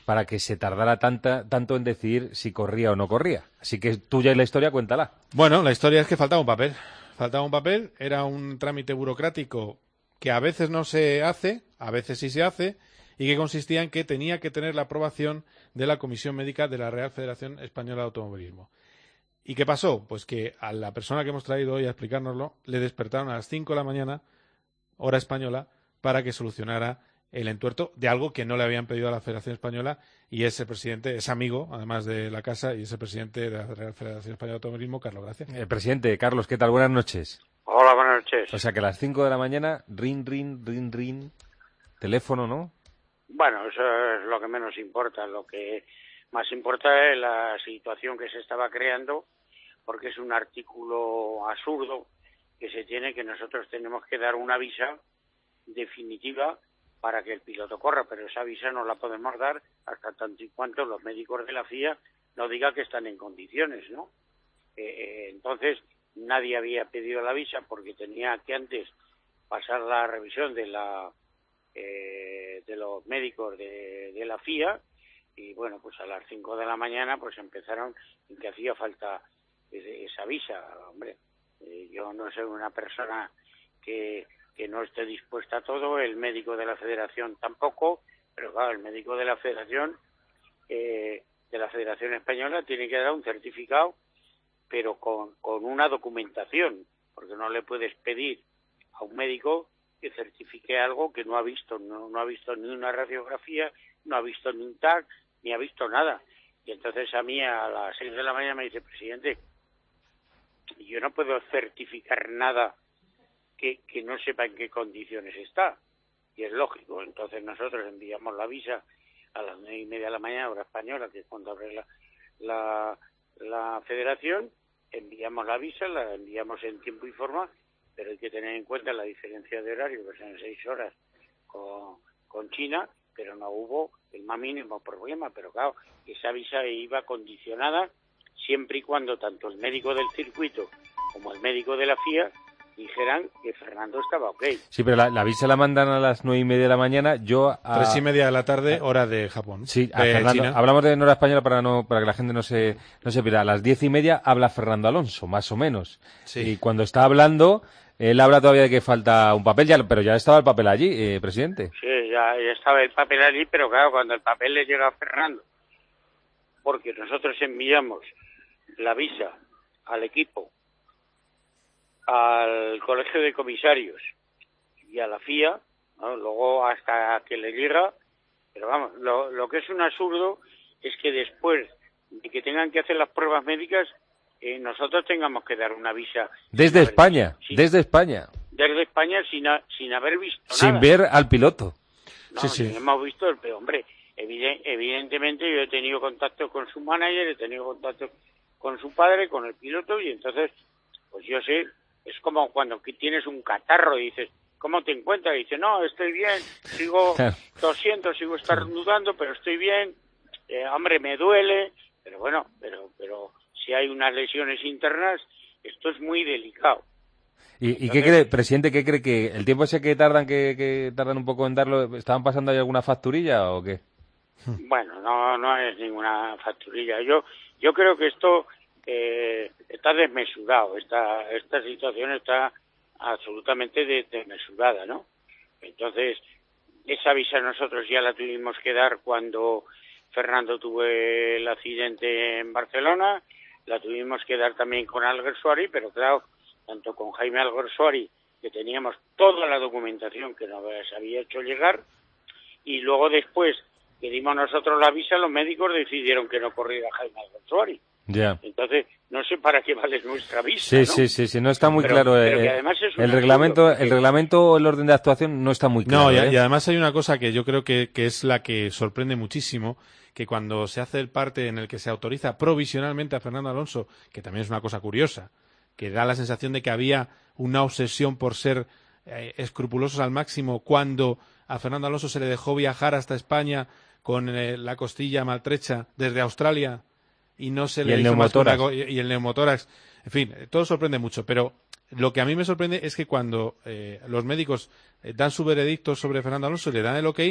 para que se tardara tanta, tanto en decidir si corría o no corría. Así que tuya y la historia, cuéntala. Bueno, la historia es que faltaba un papel. Faltaba un papel, era un trámite burocrático que a veces no se hace, a veces sí se hace, y que consistía en que tenía que tener la aprobación de la Comisión Médica de la Real Federación Española de Automovilismo. ¿Y qué pasó? Pues que a la persona que hemos traído hoy a explicárnoslo le despertaron a las cinco de la mañana, hora española, para que solucionara el entuerto de algo que no le habían pedido a la Federación Española, y ese presidente es amigo, además de la casa, y es el presidente de la Real Federación Española de Automovilismo, Carlos Gracia. Eh, presidente, Carlos, ¿qué tal? Buenas noches. Hola, buenas noches. O sea que a las cinco de la mañana, rin, rin, rin, rin, teléfono, ¿no? Bueno, eso es lo que menos importa. Lo que más importa es la situación que se estaba creando, porque es un artículo absurdo que se tiene, que nosotros tenemos que dar una visa definitiva para que el piloto corra, pero esa visa no la podemos dar hasta tanto y cuanto los médicos de la F I A no digan que están en condiciones, ¿no? Eh, eh, entonces, nadie había pedido la visa porque tenía que antes pasar la revisión de la eh, de los médicos de, de la F I A, y bueno, pues a las cinco de la mañana pues empezaron en que hacía falta esa visa. Hombre, eh, yo no soy una persona que que no esté dispuesta a todo, el médico de la Federación tampoco, pero claro, el médico de la Federación eh, de la Federación Española tiene que dar un certificado, pero con, con una documentación, porque no le puedes pedir a un médico que certifique algo que no ha visto, no, no ha visto ni una radiografía, no ha visto ni un T A C, ni ha visto nada. Y entonces a mí a las seis de la mañana me dice, presidente, yo no puedo certificar nada Que, que no sepa en qué condiciones está, y es lógico. Entonces nosotros enviamos la visa a las nueve y media de la mañana, hora española, que es cuando abre la, la, la federación, enviamos la visa, la enviamos en tiempo y forma, pero hay que tener en cuenta la diferencia de horario, que son seis horas con, con China, pero no hubo el más mínimo problema. Pero claro, esa visa iba condicionada siempre y cuando tanto el médico del circuito como el médico de la F I A dijeran que Fernando estaba ok. Sí, pero la, la visa la mandan a las nueve y media de la mañana, yo a... Tres y media de la tarde, hora de Japón. Sí, a de Fernando, China. hablamos de hora española para no para que la gente no se no se pierda. A las diez y media habla Fernando Alonso, más o menos. Sí. Y cuando está hablando, él habla todavía de que falta un papel, ya, pero ya estaba el papel allí, eh, presidente. Sí, ya, ya estaba el papel allí, pero claro, cuando el papel le llega a Fernando, porque nosotros enviamos la visa al equipo, al Colegio de Comisarios y a la F I A, ¿no? Luego hasta que le llega, pero vamos, lo, lo que es un absurdo es que después de que tengan que hacer las pruebas médicas, eh, nosotros tengamos que dar una visa. Desde España, visto, sin, desde España. Desde España sin, a, sin haber visto sin nada. Sin ver al piloto. No, sí, sí. hemos visto el pero hombre, evidentemente yo he tenido contacto con su manager, he tenido contacto con su padre, con el piloto, y entonces, pues yo sé. Es como cuando tienes un catarro y dices, ¿cómo te encuentras? Y dices, no, estoy bien, sigo tosiendo, sigo estornudando, pero estoy bien, eh, hombre, me duele, pero bueno, pero pero si hay unas lesiones internas, esto es muy delicado. ¿Y, Entonces, ¿y qué cree, presidente, qué cree que el tiempo ese que tardan, que, que tardan un poco en darlo, estaban pasando ahí alguna facturilla o qué? Bueno, no no es ninguna facturilla. Yo yo creo que esto eh, está desmesurado, esta esta situación está absolutamente desmesurada, ¿no? Entonces, esa visa nosotros ya la tuvimos que dar cuando Fernando tuvo el accidente en Barcelona, la tuvimos que dar también con Alguersuari, pero claro, tanto con Jaime Alguersuari, que teníamos toda la documentación que nos había hecho llegar, y luego después que dimos nosotros la visa, los médicos decidieron que no corriera Jaime Alguersuari. Ya. Entonces, no sé para qué vale nuestra visa, Sí, ¿no? sí, sí, sí, no está muy pero, claro. Pero eh, que además es un el reglamento, absurdo, el reglamento, el orden de actuación no está muy claro. No, y, ¿eh? y además hay una cosa que yo creo que, que es la que sorprende muchísimo, que cuando se hace el parte en el que se autoriza provisionalmente a Fernando Alonso, que también es una cosa curiosa, que da la sensación de que había una obsesión por ser eh, escrupulosos al máximo cuando a Fernando Alonso se le dejó viajar hasta España con eh, la costilla maltrecha desde Australia y no se y le el hizo más que una neumotórax. go- y, y el neumotórax. En fin, todo sorprende mucho, pero lo que a mí me sorprende es que cuando eh, los médicos eh, dan su veredicto sobre Fernando Alonso y le dan el ok,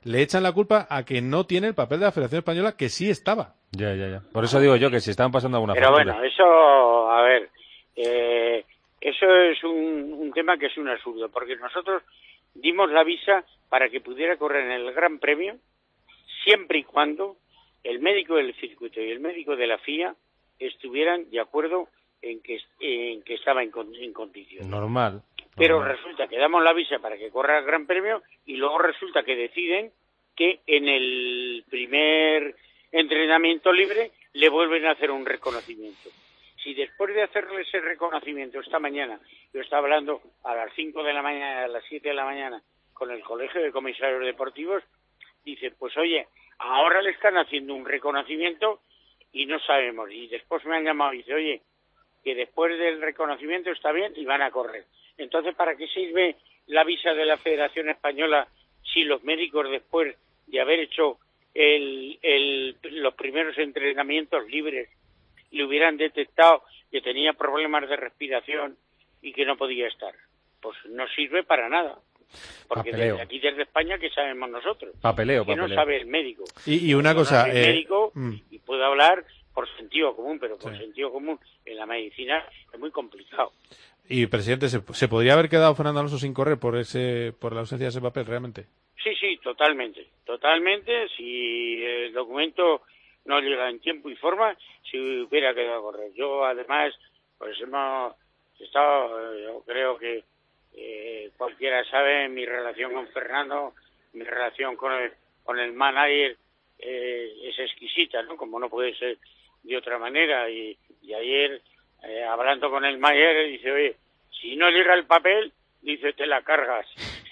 le echan la culpa a que no tiene el papel de la Federación Española, que sí estaba. Ya, ya, ya. Por eso digo yo que si estaban pasando alguna Pero factura. bueno, eso, a ver, eh, eso es un, un tema que es un absurdo, porque nosotros dimos la visa para que pudiera correr en el Gran Premio, siempre y cuando el médico del circuito y el médico de la F I A estuvieran de acuerdo en que, en que estaba en, en condiciones. Normal. Pero normal. resulta que damos la visa para que corra el Gran Premio y luego resulta que deciden que en el primer entrenamiento libre le vuelven a hacer un reconocimiento. Si después de hacerle ese reconocimiento esta mañana, yo estaba hablando a las cinco de la mañana, a las siete de la mañana, con el Colegio de Comisarios Deportivos, dice, pues oye, ahora le están haciendo un reconocimiento y no sabemos. Y después me han llamado y dice, oye, que después del reconocimiento está bien y van a correr. Entonces, ¿para qué sirve la visa de la Federación Española si los médicos después de haber hecho el, el, los primeros entrenamientos libres le hubieran detectado que tenía problemas de respiración y que no podía estar? Pues no sirve para nada. Porque Papeleo. desde aquí, desde España, ¿qué sabemos nosotros? Papeleo, que papeleo. no sabe el médico. Y, y una Yo cosa... no soy eh, médico mm. y puedo hablar por sentido común, pero por Sí. sentido común en la medicina es muy complicado. Y, presidente, ¿se, ¿se podría haber quedado Fernando Alonso sin correr por ese por la ausencia de ese papel, realmente? Sí, sí, totalmente. Totalmente. Si el documento no llega en tiempo y forma, si hubiera quedado a correr. Yo, además, pues hemos estado, yo creo que eh, cualquiera sabe mi relación con Fernando, mi relación con el, con el manager eh, es exquisita, ¿no? Como no puede ser de otra manera. Y, y ayer, eh, hablando con el manager, dice, oye, si no llega el papel, dice, te la cargas.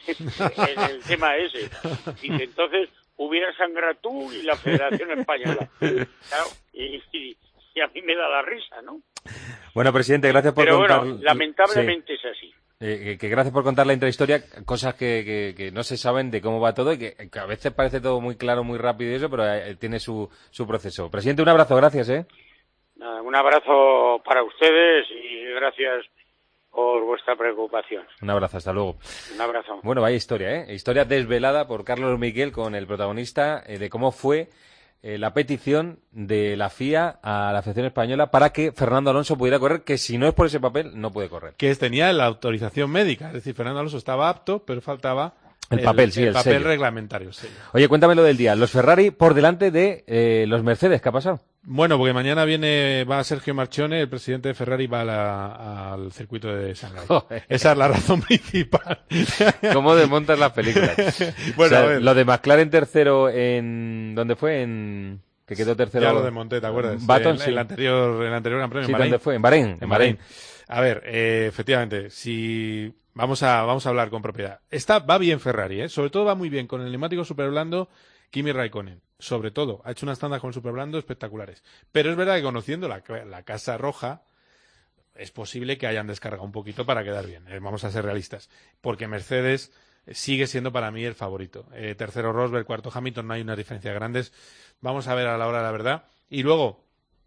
En el tema ese. Dice, entonces, hubiera sangrado tú y la Federación Española. Claro, y, y, y a mí me da la risa, ¿no? Bueno, presidente, gracias por Pero contar... bueno, lamentablemente Sí. es así. Eh, que, que gracias por contar la intrahistoria, cosas que, que, que no se saben de cómo va todo y que, que a veces parece todo muy claro, muy rápido y eso, pero eh, tiene su, su proceso. Presidente, un abrazo, gracias, ¿eh? Nada, un abrazo para ustedes y gracias por vuestra preocupación. Un abrazo, hasta luego. Un abrazo. Bueno, vaya historia, ¿eh? Historia desvelada por Carlos Miguel con el protagonista eh, de cómo fue eh, la petición de la F I A a la Federación Española para que Fernando Alonso pudiera correr, que si no es por ese papel, no puede correr. Que tenía la autorización médica, es decir, Fernando Alonso estaba apto, pero faltaba El papel, sí, el, el papel sello. reglamentario. el sello. Oye, cuéntame lo del día. Los Ferrari por delante de eh, los Mercedes, ¿qué ha pasado? Bueno, porque mañana viene, va Sergio Marchionne, el presidente de Ferrari, va a la- al circuito de Shanghái. Joder. Esa es la razón principal. ¿Cómo desmontas las películas? Bueno, O sea, a ver. lo de McLaren tercero en... ¿Dónde fue? En... Que quedó tercero... Ya lo desmonté, ¿te acuerdas? Baton, el, sí. el anterior, el anterior Gran Premio Sí, en Bahrein. ¿dónde fue? En Bahrein. En Bahrein. A ver, eh, efectivamente, si vamos a vamos a hablar con propiedad. Está va bien Ferrari, ¿eh? Sobre todo va muy bien con el neumático super blando Kimi Raikkonen. Sobre todo, ha hecho unas tandas con el super blando espectaculares. Pero es verdad que conociendo la, la Casa Roja, es posible que hayan descargado un poquito para quedar bien. Eh, vamos a ser realistas. Porque Mercedes sigue siendo para mí el favorito. Eh, tercero Rosberg, cuarto Hamilton, no hay unas diferencias grandes. Vamos a ver a la hora de la verdad. Y luego,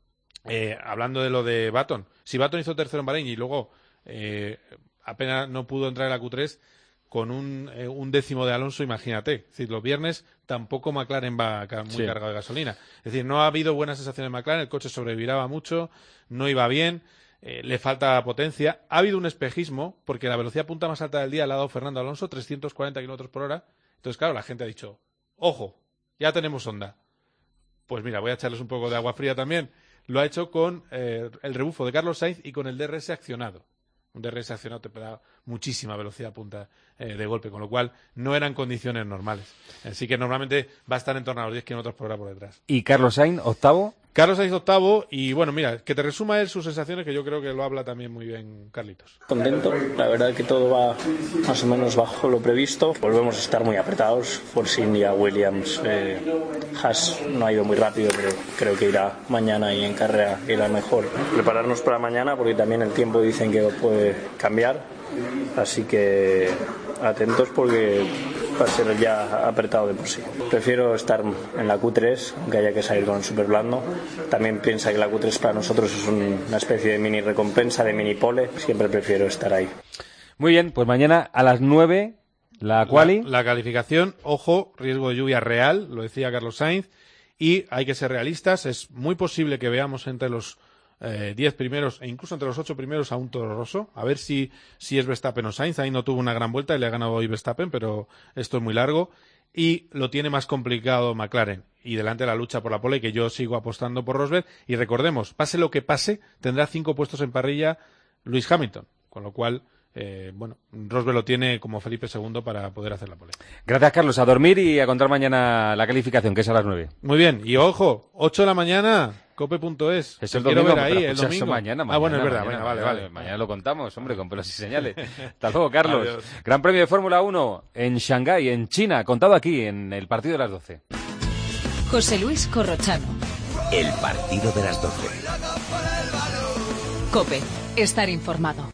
eh, hablando de lo de Baton, si Baton hizo tercero en Bahrein y luego eh, apenas no pudo entrar en la Q tres con un, eh, un décimo de Alonso, imagínate. Es decir, los viernes tampoco McLaren va ca- muy Sí. cargado de gasolina. Es decir, no ha habido buenas sensaciones en McLaren, el coche sobreviraba mucho, no iba bien, eh, le falta potencia. Ha habido un espejismo, porque la velocidad punta más alta del día la ha dado Fernando Alonso, trescientos cuarenta kilómetros por hora. Entonces, claro, la gente ha dicho, ojo, ya tenemos Honda. Pues mira, voy a echarles un poco de agua fría también. Lo ha hecho con eh, el rebufo de Carlos Sainz y con el D R S accionado. Un D R S accionado te da muchísima velocidad punta eh, de golpe, con lo cual no eran condiciones normales. Así que normalmente va a estar en torno a los diez kilómetros por hora por detrás. ¿Y Carlos Sainz, octavo? Carlos Sainz octavo y bueno, mira, que te resuma él sus sensaciones, que yo creo que lo habla también muy bien Carlitos. Contento, la verdad que todo va más o menos bajo lo previsto. Volvemos a estar muy apretados. Force India, Williams, eh, Haas no ha ido muy rápido, pero creo que irá mañana y en carrera irá mejor. Prepararnos para mañana porque también el tiempo dicen que puede cambiar, así que atentos porque va a ser ya apretado de por sí. Prefiero estar en la Q tres, aunque haya que salir con el super blando. También piensa que la Q tres para nosotros es un- una especie de mini recompensa, de mini pole. Siempre prefiero estar ahí. Muy bien, pues mañana a las nueve ¿La quali? La, la calificación, ojo, riesgo de lluvia real, lo decía Carlos Sainz, y hay que ser realistas. Es muy posible que veamos entre los eh, diez primeros e incluso entre los ocho primeros a un Toro Rosso. A ver si, si es Verstappen o Sainz. Ahí no tuvo una gran vuelta y le ha ganado hoy Verstappen, pero esto es muy largo. Y lo tiene más complicado McLaren. Y delante la lucha por la pole, que yo sigo apostando por Rosberg. Y recordemos, pase lo que pase, tendrá cinco puestos en parrilla Lewis Hamilton. Con lo cual, eh, bueno, Rosberg lo tiene como Felipe segundo para poder hacer la pole. Gracias, Carlos. A dormir y a contar mañana la calificación, que es a las nueve. Muy bien. Y ojo, ocho de la mañana, cope punto es. Es el quiero domingo, ver ahí, pero el domingo. Mañana, mañana, ah, bueno, es verdad. Mañana, Mañana, vale, mañana, vale. Mañana lo contamos, hombre, con pelos y señales. Hasta luego, Carlos. Adiós. Gran Premio de Fórmula uno en Shanghái, en China, contado aquí en el partido de las doce. José Luis Corrochano. El partido de las doce. COPE. Estar informado.